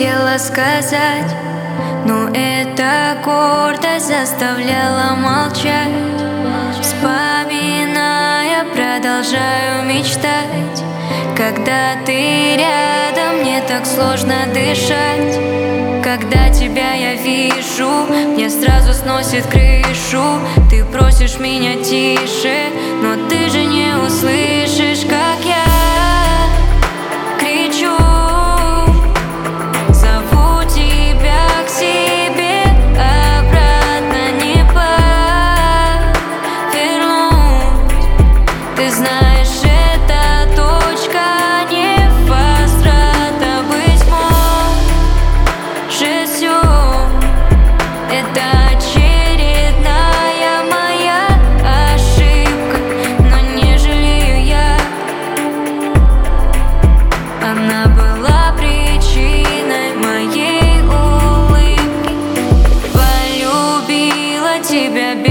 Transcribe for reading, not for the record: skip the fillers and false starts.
хотела сказать, но эта гордость заставляла молчать. Вспоминая, продолжаю мечтать. Когда ты рядом, мне так сложно дышать. Когда тебя я вижу, мне сразу сносит крышу. Ты просишь меня тише, но ты же не услышишь, как я кричу. Зову тебя к себе, обратно не повернуть. Ты знаешь, эта точка невозврата, быть может, все это очередная моя ошибка, но не жалею я. Она была причиной моей улыбки. Полюбила тебя без